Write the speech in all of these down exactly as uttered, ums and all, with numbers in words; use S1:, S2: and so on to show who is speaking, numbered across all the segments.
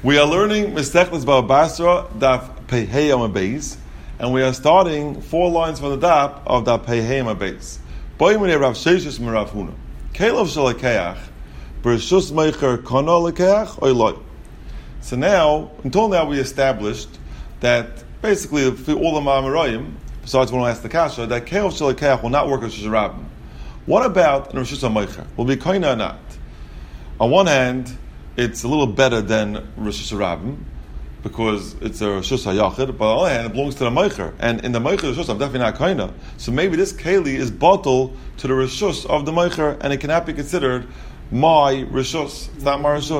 S1: We are learning Mestechles Baba Basra Daf Pehei Amud Beis, and we are starting four lines from the Daf of Daf Pehei Amud Beis. Boimene Rav Sheshes Merav Huna. Kelev Shalakeach Bereshus Meicher Kana Lekeach Oiloi. So now, until now, we established that basically all the Ma'amarayim, besides when I asked the Kasha, that Kelev Shalakeach will not work as Rosh Rabbim. What about in Rosh Meicher? Will be Kana or not? On one hand, it's a little better than Rosh Hashanah because it's a Rosh Hayachid, but on the other hand, it belongs to the Meicher. And in the Meicher, the Rosh I'm definitely not Kaina. So maybe this Keli is bottle to the Rosh of the Meicher, and it cannot be considered my Rosh. It's not my Rosh.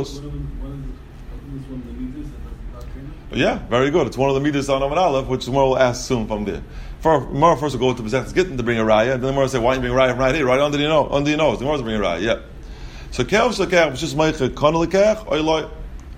S1: Yeah, very good. It's one of the Midas on Amar Aleph, which the Gemara will ask soon from there. For Gemara first will go to Pesach Gittin to bring a Raya, and then the Gemara will say, why are you bringing a Raya from right here? Right under your nose. Under your nose. The Gemara will bring a Raya, yeah. So Kelev Shalakeach B'Shus Meicher Kana Lekeach Oiloi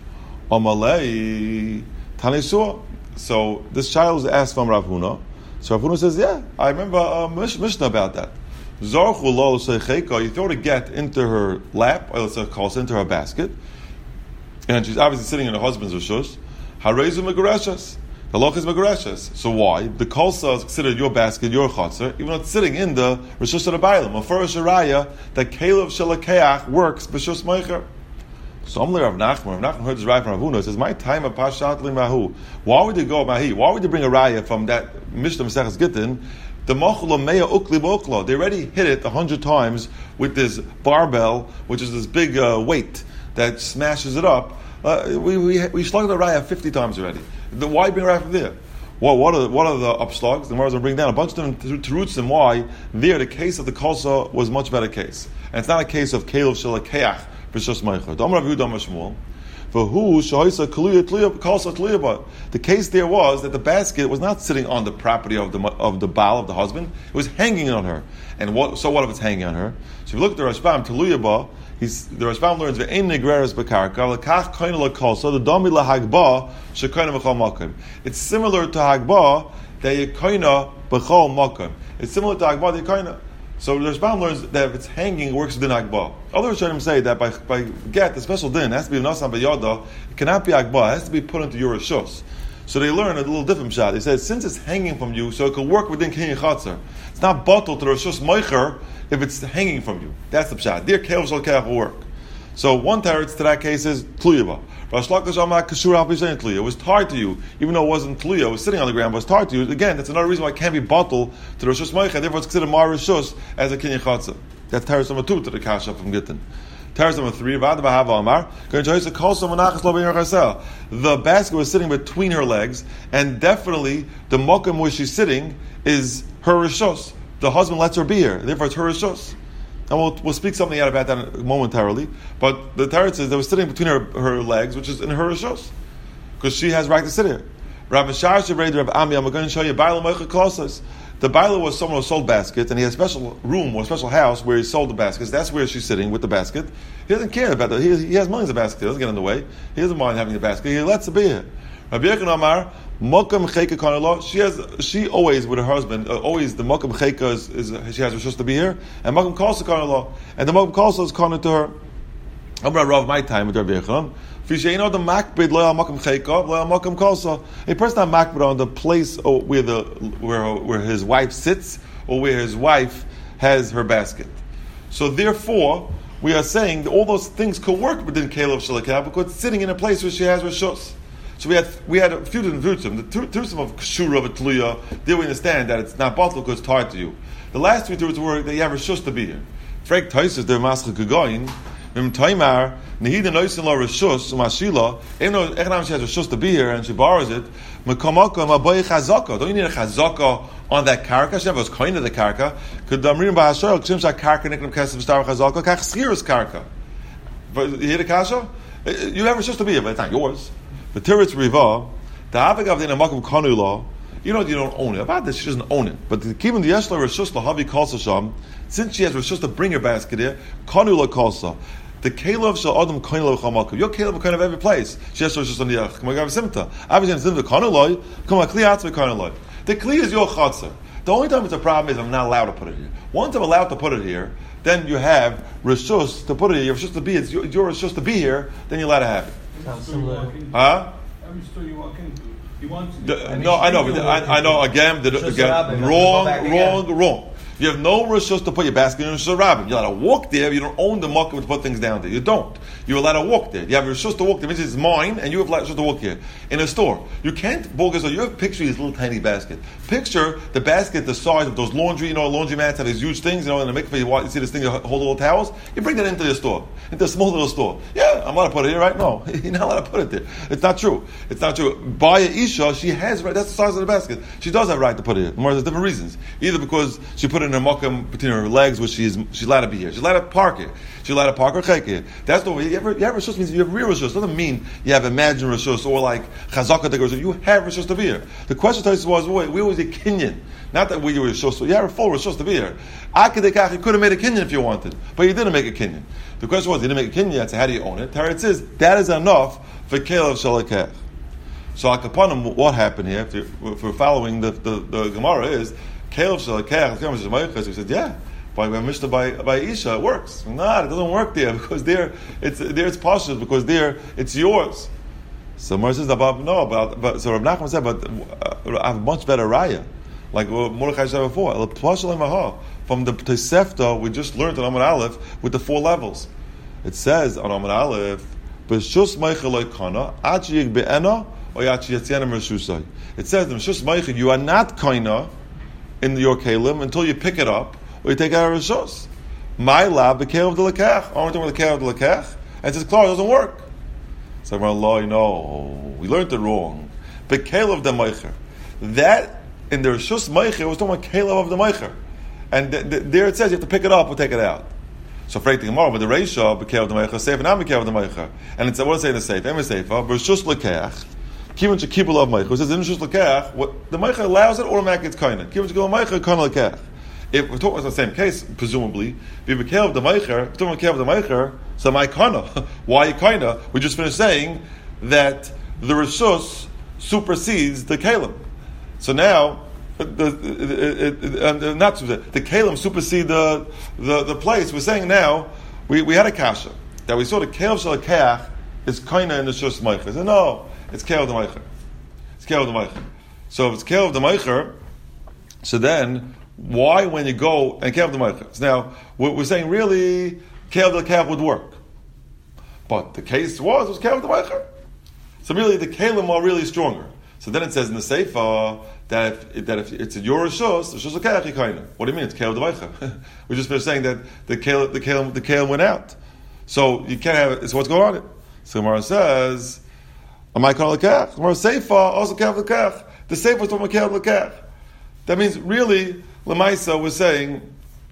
S1: Amalei Tanisua. So this child was asked from Rav Huna. So Rav Huna says, yeah, I remember a Mishnah about that. Zarchu Lo Seicheka, you throw the get into her lap, or let's say calls into her basket, and she's obviously sitting in her husband's rishus. Harezu Megareshas. The loch is Megareshas. So why? The kolsa is considered your basket, your chatzar, even though it's sitting in the rishus of the bailam. A first raya that Kelev Shalakeach works b'shus meicher. So Amli Rav Nachman, Rav Nachman heard this raya from Rav Huna. Says, "My time of pashat limahu." Why would they go mahi? Why would they bring a raya from that Mishnah Maseches Gittin? The machula meya ukli b'okla. They already hit it a hundred times with this barbell, which is this big uh, weight that smashes it up. Uh, we we we slugged the raya fifty times already. The, why bring a raya from there? Well, what are the, what are the upslugs? The Gemara is going to bring down a bunch of them to, to roots and why there the case of the kolsa was much better case, and it's not a case of Kelev Shalakeach b'Shus Meicher. Dam Rav Yehuda Shmuel. For who shaisa kaluya tliya kolsa tliya. The case there was that the basket was not sitting on the property of the of the baal of the husband; it was hanging on her. And what? So what if it's hanging on her? So if you look at the Rashbam tliya ba. He's, the Rashbam learns ve'ein negreres bekarka lekach koine lekolsa the dami lahagba shekoine b'chol makom. It's similar to hagba that you koine b'chol makom. It's similar to hagba that you koine. So the Rashbam learns that if it's hanging, it works within hagba. Other Rishonim say that by by get the special din it has to be nasan b'yada. It cannot be hagba. It has to be put into your rishus. So they learn a little different shot. They said since it's hanging from you, so it can work within kinyan chatzar. It's not bottled to the rishus meicher if it's hanging from you. That's the pshat. Dear Kelev Shalakeach will work. So one teretz to that case is tluyava. Rosh Lakish Amar Kashur Al Pishayin Tluya. It was tied to you, even though it wasn't tluya. It was sitting on the ground, but it was tied to you. Again, that's another reason why it can't be bottled to the rishus meicher. Therefore, it's considered mar rishus as a kinyan chatzar. That's teretz number two to the kasha from Gittin. Teretz number three, the basket was sitting between her legs, and definitely the mokum where she's sitting is her rishos. The husband lets her be here, therefore it's her rishos. And we'll, we'll speak something out about that momentarily. But the teretz says they were sitting between her, her legs, which is in her rishos, because she has right to sit here. Rav Shar Shabred Rav Ami, I'm going to show you Baila Meicha Klosas. The Baila was someone who sold baskets, and he had a special room or a special house where he sold the baskets. That's where she's sitting with the basket. He doesn't care about that. He, he has millions of baskets. He doesn't get in the way. He doesn't mind having a basket. He lets it be here. Rabbi Yechon Amar, Mokam Cheka Kanalo. She has. She always with her husband. Uh, always the Mokam Cheka is, is she has her supposed to be here, and Mokam Kalsa Kanalo, and the Mokam Kalsa is Kana to her. I'm going to rob my time with Rabbi Yechon. A person not makbid on the place where the where where his wife sits or where his wife has her basket. So therefore, we are saying that all those things could work within Kelev Shalakeach because it's sitting in a place where she has her shus. So we had we had a few different v'utim. The tusim of kshura of tluya. There we understand that it's not bottled because it's tied to you. The last three tusim were that you have her shus to be here. Frank Taisus der maschel gegoin. When Taimar Nehida Noisin La Rishus Mashila, even though Echnam she has a shus to be here and she borrows it, Mekamaka Maboy Chazaka. Don't you need a chazaka on that karka? She never was coined of the karka. Could Damrim Bahashar Kshim Shak Karka Nikram Kesem Star Chazaka Kach Schiras Karka. But you hear the kasha? You have a shus to be here, but it's not yours. The Tiritz Riva, the Avagav Dina Makum Kanu law. You know you don't own it. About this, she doesn't own it. But the Kivin the Yeshla Rishus Lahavi Kalsa Sham, since she has Rishus to bring her basket here, Kanu la Kalsa. The Kelev shall Adam Koine Lo Chamakum. Your Kelev kind of every place. She has Rishus on the Yach. Come on, Simta. Obviously, Simta Kanu Loy. Come on, Kli Atzve Kanu Loy. The Kli is your chatzar. The only time it's a problem is I'm not allowed to put it here. Once I'm allowed to put it here, then you have Rishus to put it here. You have Rishus to be. It's your Rishus to be here. Then you're allowed to have it.
S2: Sounds similar.
S1: Huh?
S3: Every store you walk into, he wants to.
S1: The, no, I know, but I, I know again. The, again wrong, wrong, wrong. You have no rishus to put your basket in Rishus Rabbim. You're allowed to walk there. You don't own the market to put things down there. You don't. You're allowed to walk there. You have rishus to walk there. It means it's mine, and you have rishus to walk here. In a store, you can't bogus. So you have picture this little tiny basket. Picture the basket the size of those laundry. You know, laundry mats have these huge things. You know, in the mikveh, you, you see this thing, you hold little towels. You bring that into your store, into a small little store. Yeah, I'm allowed to put it here, right? No, you're not allowed to put it there. It's not true. It's not true. By a isha, she has right. That's the size of the basket. She does have right to put it here. There's different reasons. Either because she put it in her makam between her legs, which she's she's allowed to be here. She's allowed to park here. She's allowed to park her chek here. That's the way. You have, you have rishus means you have real rishus. Doesn't mean you have imagined rishus or like chazaka rishus. You have rishus to be here. The question to us was, wait, we always a kinyan. Not that we were rishus. So you have a full rishus to be here. Akadekach, you could have made a kinyan if you wanted, but you didn't make a kinyan. The question was, you didn't make a kinyan. So how do you own it? Teretz says that is enough for kelev shalakach. So akapanim, what happened here? If you're, if we're following the the, the Gemara is kelev shalakach. We said, yeah. By Mishnah by by Isha, it works. No, it doesn't work there because there it's there it's partial because there it's yours. So Mar says about no, but, but so Rav Nachman said, but uh, I have a much better raya, like what Mordechai said before. From the Tosefta, we just learned on Amud Aleph with the four levels. It says on Amud Aleph, b'shus meichel loikana achiyig be'ena or yachiyatziana mershusay. It says in b'shus meichel you are not kaina in your kalim until you pick it up. Or you take out a rishos. My lab, the kale of the lekach. Only talking about the kale of the lekach. And it says, Clark, it doesn't work. So, Allah, you know, we learned it wrong. The kale of the meicher. That, in the rishos meicher, was talking about kale of the meicher. And th- th- there it says, you have to pick it up or take it out. So, for tomorrow, but the reisha, the kale of the meicher, safe and I'm the kale of the meicher. And it's, what does it say in the safe? I'm a safe. Rishos lekach. Kivin shekibul of meicher. It says, in rishos lekach, what the meicher allows it, automatically it's kaina. Kivin shekibul meicher, kaina lekach. If we're talking about the same case, presumably, if you're of the meicher, if you're of the meicher, so my kana. Why kana? We just finished saying that the rishus supersedes the kalim. So now, the, the, the, uh, not the kalim supersede the, the the place. We're saying now we, we had a kasha that we saw the kalim shalakach is kana in the rishus meicher. So no, it's kalim of the meicher. It's kalim of the meicher. So if it's kalim of the meicher, so then. Why, when you go and Kev the Meichers? Now, we're saying really, Kev the Kev would work. But the case was, it was Kev the Meicher. So really, the Kalim are really stronger. So then it says in the Sefer that if, that if it's a your Rishos, the Rishos of Kev Yikaina. What do you mean? It's Kev the Meicher. We're just finished saying that the Kalim, the Kalim, the Kalim went out. So you can't have it. So what's going on? It. So Gemara says, am I calling the Kech? Gemara Sefer, also Kev the Kech. The Sefer is talking about Kev the Kech. That means really, Lamaisa was saying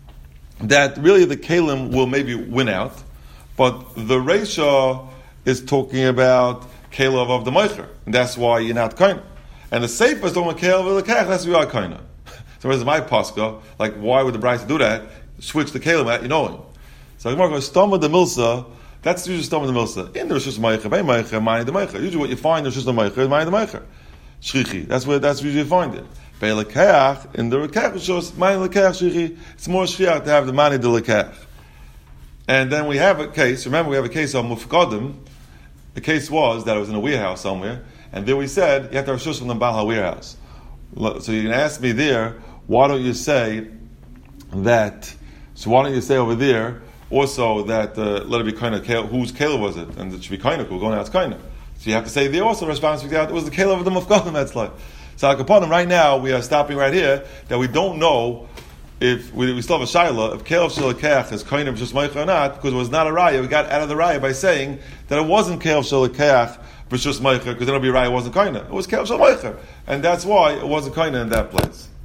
S1: that really the Kalim will maybe win out, but the Reisha is talking about Kalev of the Meicher, and that's why you're not Kaina. And the Sefer is talking about Kalev of the Kech, that's why you are Kaina. So where's my Pascha? Like, why would the Bryce do that? Switch the Kalim out, you know him. So Gemara goes, Stomach the Milsa, that's usually Stomach the Milsa. In the Rishus Meicher, by Meicher, Mani the Meicher. Usually what you find in the Rishus Meicher is Mani the Meicher. Shrichi, that's where that's usually you find it. Bei lekach, in the lekach rishos, mani lekach shrichi, it's more shriach to have the mani de lekach. And then we have a case, remember we have a case of mufkadim. The case was that it was in a warehouse somewhere, and there we said, you have to have rishos from the Baal warehouse. So you can ask me there, why don't you say that, so why don't you say over there, also that, uh, let it be kind of, whose kela was it? And it should be kind of, going out it's kind of. So you have to say there also, response, it was the kela of the mufkadim, that's like. So Akaponim, right now, we are stopping right here, that we don't know if, we, we still have a shaila, if Kelev Shalakach is kind of just Meicher or not, because it was not a raya. We got out of the raya by saying that it wasn't Kelev Shalakach, but just Meicher, because then it'll be raya, it wasn't kind of. It was Kelev Shalakach. And that's why it wasn't kind of in that place.